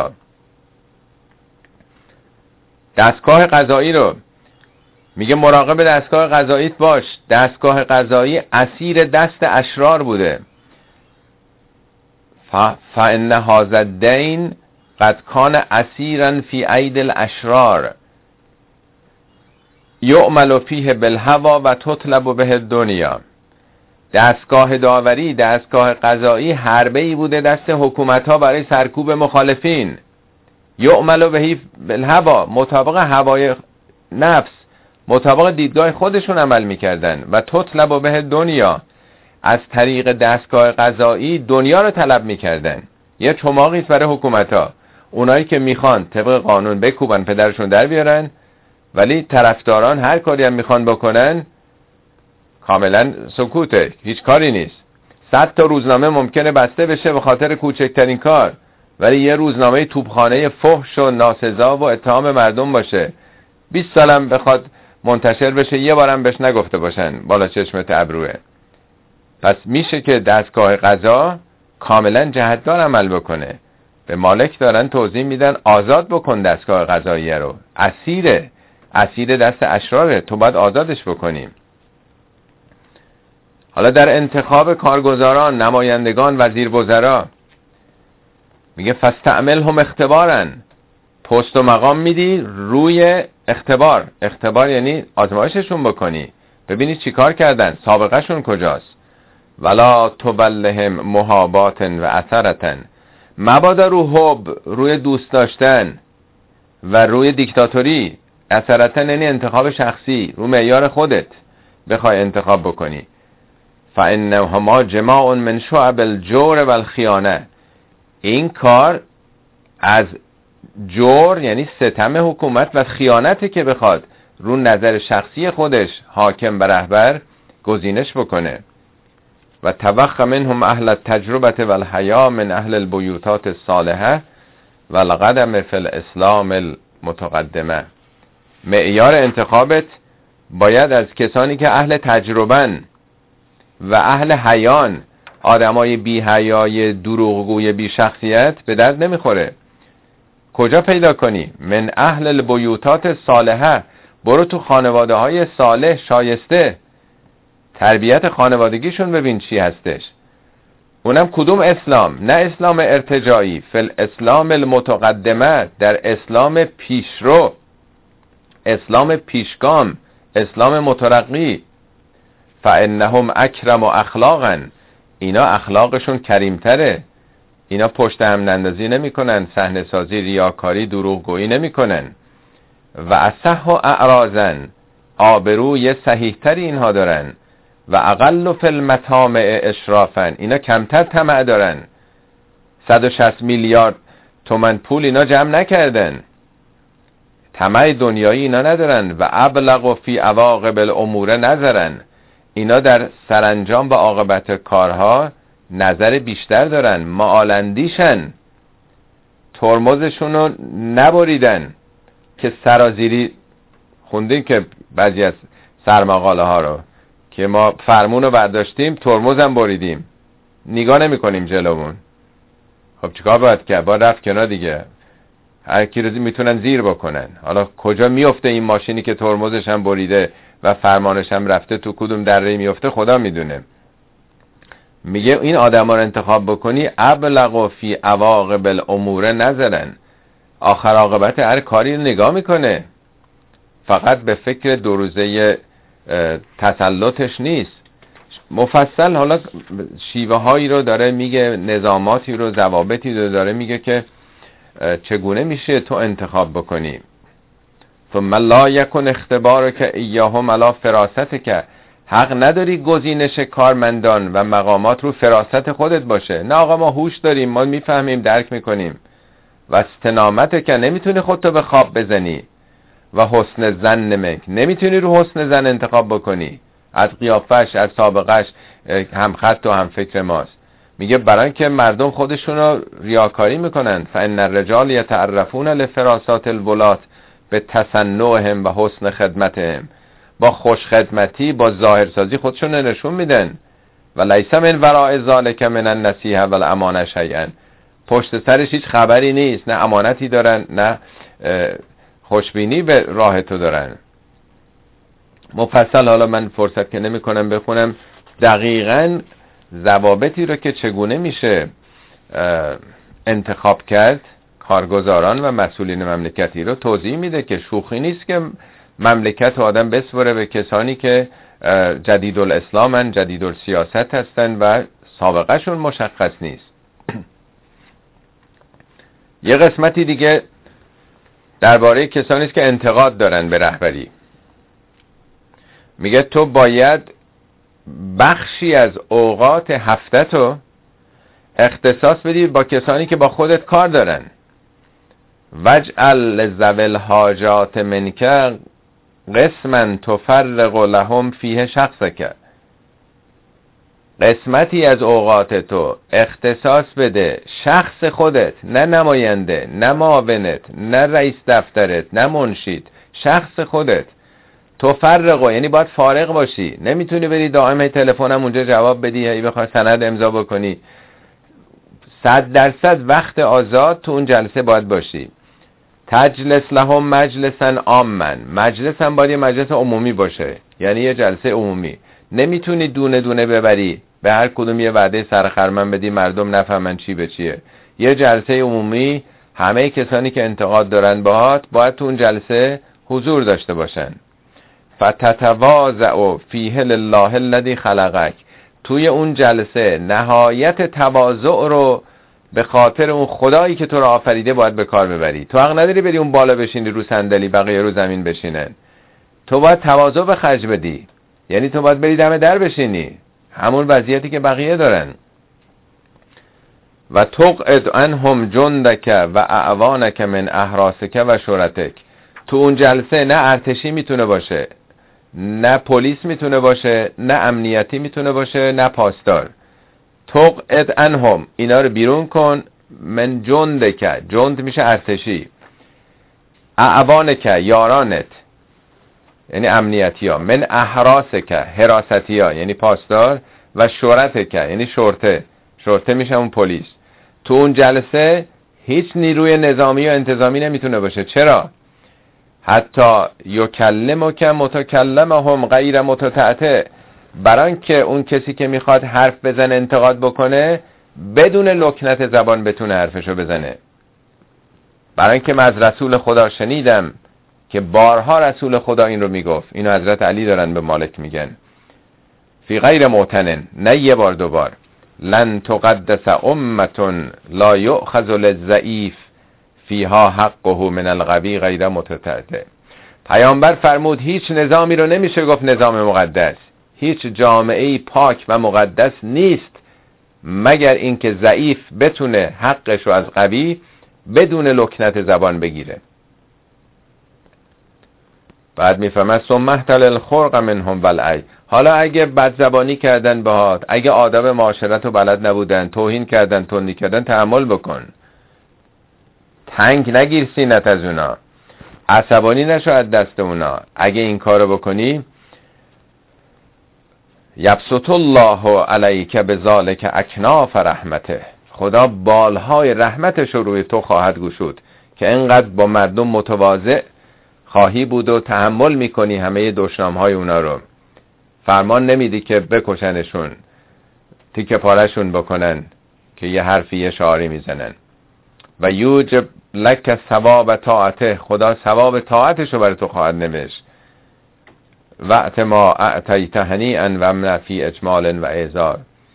دستگاه قضایی رو میگه مراقب دستگاه قضاییت باش. دستگاه قضایی اسیر دست اشرار بوده. فإن هذا الدین قد کان اسیرا فی اید الاشرار یعمل فیه بالهوى و تطلب به الدنیا. دستگاه داوری، دستگاه قضایی حربه‌ای بوده دست حکومت‌ها برای سرکوب مخالفین. یعمل به بالهوى، مطابق هوای نفس، مطابق دیدگاه خودشون عمل میکردن. و تطلب به دنیا، از طریق دستگاه قضایی دنیا رو طلب میکردن. یه چماقیست برای حکومت‌ها، اونایی که میخوان طبق قانون بکوبن پدرشون در بیارن، ولی طرفداران هر کاری هم میخوان بکنن کاملا سکوته، هیچ کاری نیست. صد تا روزنامه ممکنه بسته بشه به خاطر کوچکترین کار، ولی یه روزنامه توپخانه فحش و ناسزا و اتهام مردم باشه، بیست سالم بخواد منتشر بشه، یه بارم بهش نگفته باشن بالا چشمت ابروه. پس میشه که دستگاه قضا کاملا جهتدار عمل بکنه. به مالک دارن توضیح میدن آزاد بکن دستگاه قضاییه رو، اسیره، اسیر دست اشراره، تو باید آزادش بکنیم. حالا در انتخاب کارگزاران، نمایندگان، وزیروزرا میگه فاستعملهم اختبارن، پست و مقام میدی روی اختبار. اختبار یعنی آزمایششون بکنی، ببینی چی کار کردن، سابقه شون کجاست. ولا تبلهم محابات و اثرتن، مبادا رو حب، روی دوست داشتن و روی دیکتاتوری، اثرتن یعنی انتخاب شخصی، رو معیار خودت بخوای انتخاب بکنی. فانهما جماع من شعب الجور و الخیانه، این کار از جور یعنی ستم حکومت و خیانته که بخواد رو نظر شخصی خودش حاکم و رهبر گزینش بکنه. و توخ منهم اهل التجربه و الحیا من اهل البیوتات الصالحه و القدم فی الاسلام المتقدمه. معیار انتخابت باید از کسانی که اهل تجربن و اهل حیان، آدمای بی حیای دروغگوی بی شخصیت به درد نمیخوره. کجا پیدا کنی؟ من اهل البیوتات صالحه، برو تو خانواده های صالح شایسته، تربیت خانوادگیشون ببین چی هستش. اونم کدوم اسلام؟ نه اسلام ارتجاعی، فل اسلام المتقدمه، در اسلام پیشرو، اسلام پیشگام، اسلام مترقی. فانهم اکرم و اخلاقا، اینا اخلاقشون کریمتره، اینا پشت هم نندازی نمی کنن، صحنه سازی، ریاکاری، دروغگویی نمی کنن. و اصح و اعراضن، آبروی صحیح تری اینها دارن. و اقل فی المطامع اشرافن، اینا کمتر طمع دارن. صد و شصت میلیارد تومن پول اینا جمع نکردن، طمع دنیایی اینا ندارن. و ابلغ فی عواقب الامور نظرن، اینا در سرانجام و عاقبت کارها نظر بیشتر دارن، معالندیشن، ترمزشون رو نبریدن که سرازیری. خوندین که بعضی از سرمقاله ها رو که ما فرمون رو برداشتیم ترمزم بریدیم، نگاه نمی کنیم جلومون. خب چیکار باید کرد؟ باید رفت کنار دیگه، هر کی رو میتونن زیر بکنن. حالا کجا میفته این ماشینی که ترمزش هم بریده و فرمانش هم رفته، تو کدوم دره میفته خدا میدونه. میگه این آدما رو انتخاب بکنی، ابلغ فی عواقب الامور نظرن، آخر عاقبت هر کاری رو نگاه میکنه، فقط به فکر دو روزه تسلطش نیست. مفصل حالا شیوه هایی رو داره میگه، نظاماتی رو، ضوابطی رو داره میگه که چگونه میشه تو انتخاب بکنی. ثم لا یکن اختبار که ایاهم علی فراست، که حق نداری گزینش کارمندان و مقامات رو فراست خودت باشه. نه آقا ما هوش داریم، ما میفهمیم، درک میکنیم. و استنامت که نمیتونی خودتو به خواب بزنی. و حسن زن نمک، نمیتونی رو حسن زن انتخاب بکنی، از قیافش، از سابقش هم خط و هم فکر ماست. میگه برای که مردم خودشون رو ریاکاری میکنن. فان الرجال یتعرفون لفراسات الولات به تصنعهم و حسن خدمتهم، با خوش خدمتی، با ظاهرسازی خودشون نشون میدن. و لیس من وراء ذلک من النصیحه و الامانه شیئا، پشت سرش هیچ خبری نیست، نه امانتی دارن نه خوشبینی به راه تو دارن. مفصل حالا من فرصت که نمی کنم بخونم دقیقاً ضوابطی رو که چگونه میشه انتخاب کرد کارگزاران و مسئولین مملکتی رو توضیح میده که شوخی نیست که مملکت آدم بسپره به کسانی که جدید الاسلامن، جدید السیاست هستن و سابقه شون مشخص نیست. یه قسمتی دیگه درباره کسانی است که انتقاد دارن به رهبری. میگه تو باید بخشی از اوقات هفته‌تو اختصاص بدی با کسانی که با خودت کار دارن. وجعل لذوی الحاجات منک قسما تفرق لهم فیه شخصک، قسمتی از اوقات تو اختصاص بده شخص خودت، نه نماینده، نه معاونت، نه رئیس دفترت، نه منشید، شخص خودت. تفرقو یعنی باید فارغ باشی، نمیتونی بری دائم تلفنم اونجا جواب بدی، هی بخوای سند امضا بکنی. صد درصد وقت آزاد تو اون جلسه باید باشی. تجلس لهم مجلسا عاما، مجلس هم باید یه مجلس عمومی باشه، یعنی یه جلسه عمومی. نمیتونی دونه دونه ببری به هر کدوم یه وعده سرخرمن بدی مردم نفهمن چی به چیه. یه جلسه عمومی، همه کسانی که انتقاد دارن باهات باید تو اون جلسه حضور داشته باشن. فتتواضع فیه لله الذی خلقک، توی اون جلسه نهایت تواضع رو به خاطر اون خدایی که تو رو آفریده باید به کار ببری. تو حق نداری بری اون بالا بشینی رو صندلی، بقیه رو زمین بشینن. تو باید تواضع به خرج بدی، یعنی تو باید بری دم در بشینی، همون وضعیتی که بقیه دارن. و تقعد عنهم جندک و اعوانک من احراسک و شرطک، تو اون جلسه نه ارتشی میتونه باشه، نه پلیس میتونه باشه، نه امنیتی میتونه باشه، نه پاسدار. تقعد عنهم، اینا رو بیرون کن. من جندک، جند میشه ارتشی. اعوانک، یارانت یعنی امنیتی ها. من احراسک، حراستی ها یعنی پاسدار. و شرطک یعنی شرطه، شرطه میشه اون پلیس. تو اون جلسه هیچ نیروی نظامی و انتظامی نمیتونه باشه. چرا؟ حتی یکلمک متکلمهم غیر متتعتع، برای که اون کسی که میخواد حرف بزنه انتقاد بکنه بدون لکنت زبان بتونه حرفشو بزنه. برای که من از رسول خدا شنیدم که بارها رسول خدا این رو میگفت، اینو حضرت علی دارن به مالک میگن، فی غیر معتنن، نه یه بار دو بار، لن تقدس امتون لا یؤخذ للضعیف فیها حقه من القوی غیر متتعتع. پیامبر فرمود هیچ نظامی رو نمیشه گفت نظام مقدس، هیچ جامعه‌ای پاک و مقدس نیست مگر اینکه ضعیف بتونه حقش رو از قوی بدون لکنت زبان بگیره. بعد میفهمد ثم احتل الخرق منهم والعی، حالا اگه بد زبانی کردن باهات، اگه آداب معاشرت رو بلد نبودن، توهین کردن، تندی کردن، تحمل بکن، تنگ نگیر سینت از اونا، عصبانی نشو از دست اونا. اگه این کارو بکنی یبسط الله علیک بذالک اکناف رحمته، خدا بالهای رحمتش رو روی تو خواهد گشود که اینقدر با مردم متواضع خواهی بود و تحمل میکنی همه دشنامهای اونا رو. فرمان نمیدی که بکشنشون، تیکه پارشون بکنن که یه حرفی یه شعاری میزنن. و یوجب لک ثواب طاعته، خدا ثواب طاعتش رو برای تو خواهد نوشت. وقت ما اعطیت هنیئا و امن فی اجمال و اعذار،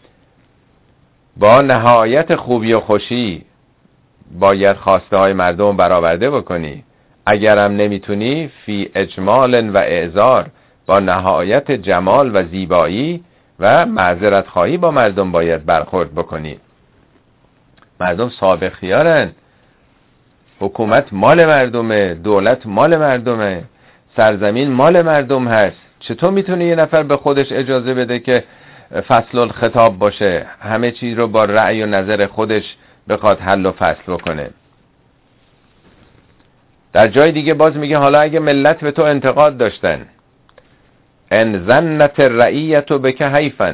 با نهایت خوبی و خوشی باید خواسته های مردم برآورده بکنی. اگرم نمیتونی فی اجمال و اعذار، با نهایت جمال و زیبایی و معذرت خواهی با مردم باید برخورد بکنی. مردم سابق خیارن، حکومت مال مردمه، دولت مال مردمه، سرزمین مال مردم هست. چطور میتونه یه نفر به خودش اجازه بده که فصل الخطاب باشه، همه چیز رو با رأی و نظر خودش بخواد حل و فصل بکنه؟ در جای دیگه باز میگه حالا اگه ملت به تو انتقاد داشتن، ان ظنت الرعیت بک حیفا،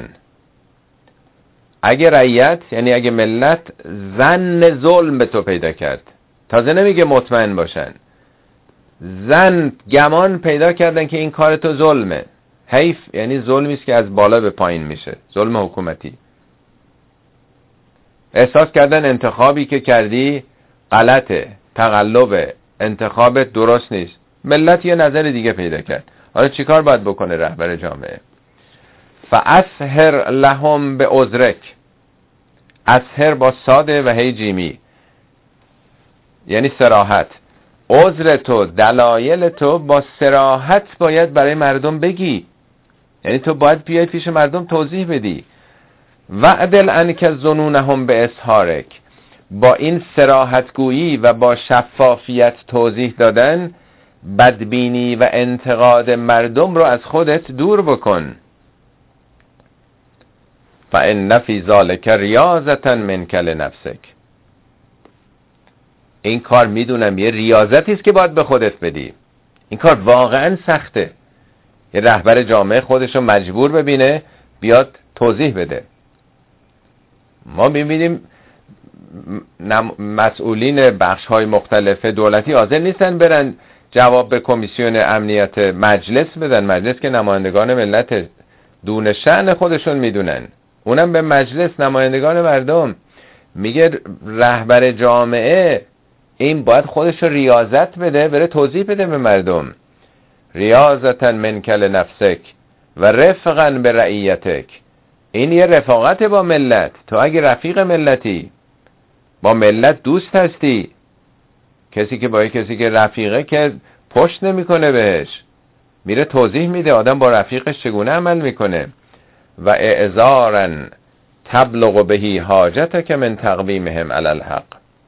اگه رعیت یعنی اگه ملت ظن ظلم به تو پیدا کرد، تازه نمیگه مطمئن باشن، ظن گمان پیدا کردن که این کار تو ظلمه. حیف یعنی ظلمی است که از بالا به پایین میشه، ظلم حکومتی. احساس کردن انتخابی که کردی غلطه، تقلبه، انتخاب درست نیست، ملت یه نظر دیگه پیدا کرد. حالا چیکار باید بکنه رهبر جامعه؟ فاسهر لهم به عذرک، اسهر با ساده و هی جیمی یعنی صراحت. عذر تو، دلایل تو با صراحت باید برای مردم بگی، یعنی تو باید بیای پیش مردم توضیح بدی. وعدل انک ظنونهم به اسهارک، با این صراحتگویی و با شفافیت توضیح دادن بدبینی و انتقاد مردم رو از خودت دور بکن. فإن فی ذلک ریاضة منک لنفسک، این کار میدونم یه ریاضتی است که باید به خودت بدی. این کار واقعا سخته، یه رهبر جامعه خودشو مجبور ببینه بیاد توضیح بده. ما میبینیم مسئولین بخش های مختلف دولتی حاضر نیستن برن جواب به کمیسیون امنیت مجلس بدن. مجلس که نمایندگان ملت دون شأن خودشون میدونن، اونم به مجلس نمایندگان مردم. میگه رهبر جامعه این باید خودش رو ریاضت بده، بره توضیح بده به مردم. ریاضتا منکل نفسک و رفقا به رعیتک. این یه رفاقت با ملت. تو اگه رفیق ملتی، با ملت دوست هستی، کسی که با کسی که رفیقه که پشت نمیکنه بهش، میره توضیح میده آدم با رفیقش چگونه عمل میکنه. و اعذارا تبلغ بهی حاجتک من تقویمهم علی الحق.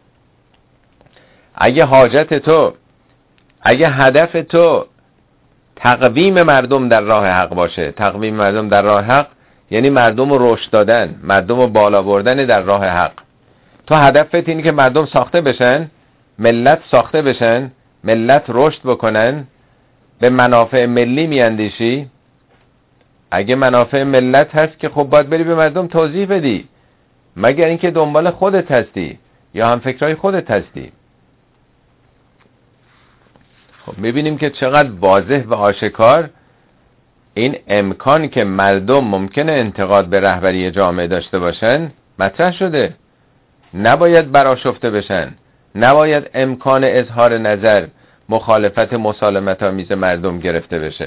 اگه حاجت تو، اگه هدف تو تقویم مردم در راه حق باشه، تقویم مردم در راه حق یعنی مردم رو رشد دادن، مردم رو بالا بردن در راه حق. تو هدفت اینه که مردم ساخته بشن، ملت ساخته بشن، ملت رشد بکنن، به منافع ملی میاندیشی. اگه منافع ملت هست که خب باید بری به مردم توضیح بدی، مگر اینکه دنبال خودت هستی یا هم فکرهای خودت هستی. خب میبینیم که چقدر واضح و آشکار این امکان که مردم ممکنه انتقاد به رهبری جامعه داشته باشن مطرح شده. نباید برآشفته بشن، نباید امکان اظهار نظر، مخالفت مسالمت آمیز مردم گرفته بشه.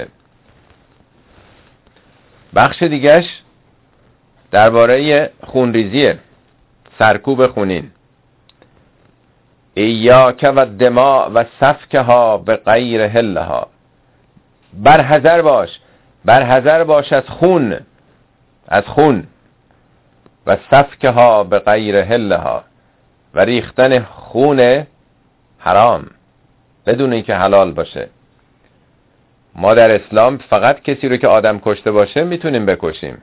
بخش دیگش درباره خونریزیه، سرکوب خونین. ایاک و دماء و سفکها به غیر حلها. برحذر باش، برحذر باش از خون، از خون. و سفکها به غیر حلها، و ریختن خون حرام بدون اینکه حلال باشه. ما در اسلام فقط کسی رو که آدم کشته باشه میتونیم بکشیم.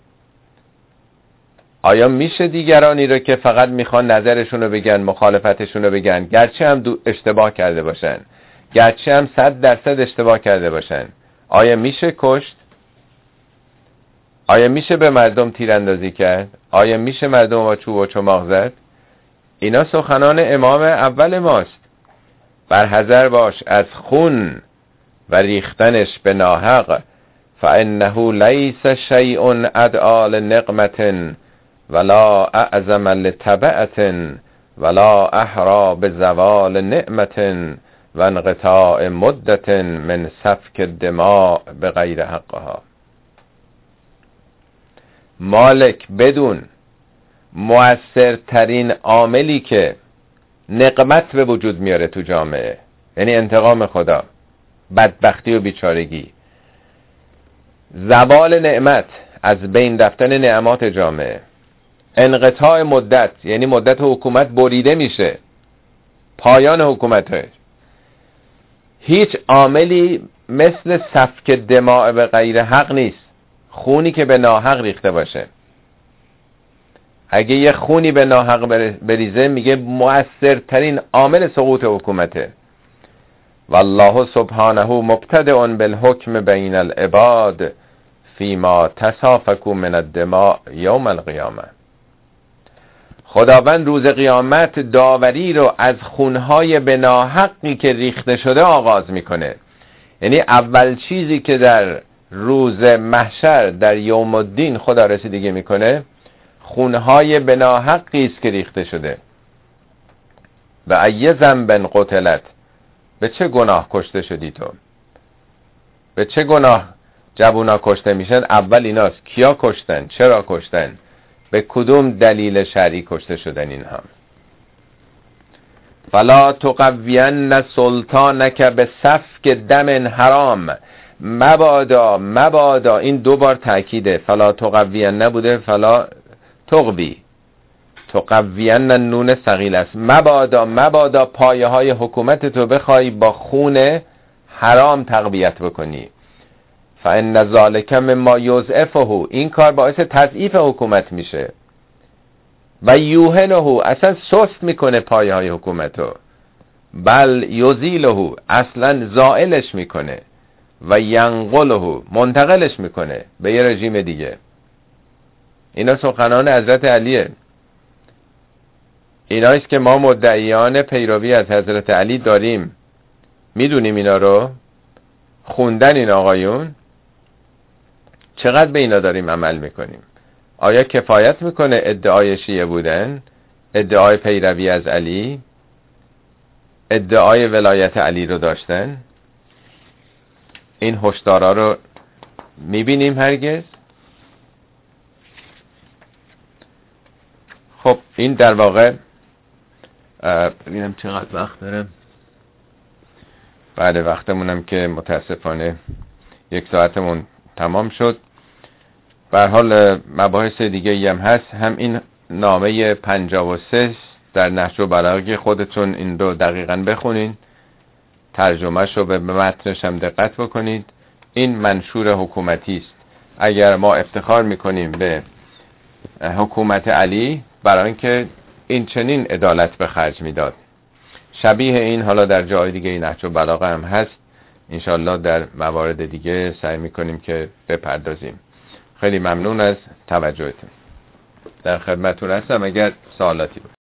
آیا میشه دیگرانی رو که فقط میخوان نظرشون رو بگن، مخالفتشون رو بگن، گرچه هم اشتباه کرده باشن، گرچه هم صد درصد اشتباه کرده باشن، آیا میشه کشت؟ آیا میشه به مردم تیراندازی کرد؟ آیا میشه مردم با چوب و چماق زد؟ اینا سخنان امام اول ماست. برحذر باش از خون و ریختنش به ناحق. فانه لیس شیء ادعا لنقمة ولا اعظم لتبعة ولا احرى بزوال نعمة و انقطاع مدة من سفک الدماء بغیر حقها. مالک بدون مؤثرترین عاملی که نقمت به وجود میاره تو جامعه، یعنی انتقام خدا، بدبختی و بیچارگی، زوال نعمت، از بین رفتن نعمات جامعه، انقطاع مدت، یعنی مدت حکومت بریده میشه، پایان حکومتش. هیچ عاملی مثل سفک دماء به غیر حق نیست. خونی که به ناحق ریخته باشه. اگه یه خونی به ناحق بریزه میگه مؤثرترین عامل سقوط حکومته. والله سبحانه مبتدئ بالحکم بین العباد فیما تسافکوا من الدماء یوم القیامه. خداوند روز قیامت داوری رو از خونهای به ناحقی که ریخته شده آغاز میکنه. یعنی اول چیزی که در روز محشر، در یوم الدین خدا رسیدگی میکنه، خونهای به ناحقی است که ریخته شده. و ای ذنب قتلت، به چه گناه کشته شدی تو؟ به چه گناه جوونا کشته میشن؟ اول ایناست. کیا کشتن؟ چرا کشتن؟ به کدوم دلیل شرعی کشته شدن اینها؟ فلا تقوین سلطانک به سفک دم حرام. مبادا مبادا، این دو بار تأکیده. فلا تقوین نبوده، فلا تقوی. تقوین نون ثقیل است. مبادا مبادا پایه های حکومت تو بخوای با خون حرام تقویت بکنی. فان ذلک مما یضعفه، این کار باعث تضعیف حکومت میشه. و یوهنه، اصلا سست میکنه پایه های حکومتو. بل یزیله، اصلا زائلش میکنه. و ینقله منتقلش میکنه به یه رژیم دیگه. اینا سخنان حضرت علیه. ایناییست که ما مدعیان پیروی از حضرت علی داریم، میدونیم اینا رو، خوندن این آقایون، چقدر به اینا داریم عمل میکنیم؟ آیا کفایت میکنه ادعای شیعه بودن، ادعای پیروی از علی، ادعای ولایت علی رو داشتن؟ این هشدارا رو میبینیم هرگز؟ خب این در واقع ببینم چقدر وقت دارم. بعد وقتمونم که متاسفانه یک ساعتمون تمام شد. به هر حال مباحث دیگه ای هم هست. هم این نامه پنجاه و سه در نهج البلاغه، خودتون این رو دقیقاً بخونین، ترجمه شو به متنش هم دقت بکنید. این منشور حکومتی است. اگر ما افتخار میکنیم به حکومت علی برای اینکه این چنین عدالت به خرج میداد، شبیه این حالا در جای دیگه این نهج البلاغه هم هست. انشالله در موارد دیگه سعی میکنیم که بپردازیم. خیلی ممنون از توجهتون. در خدمتتون هستم اگر سوالاتی بود.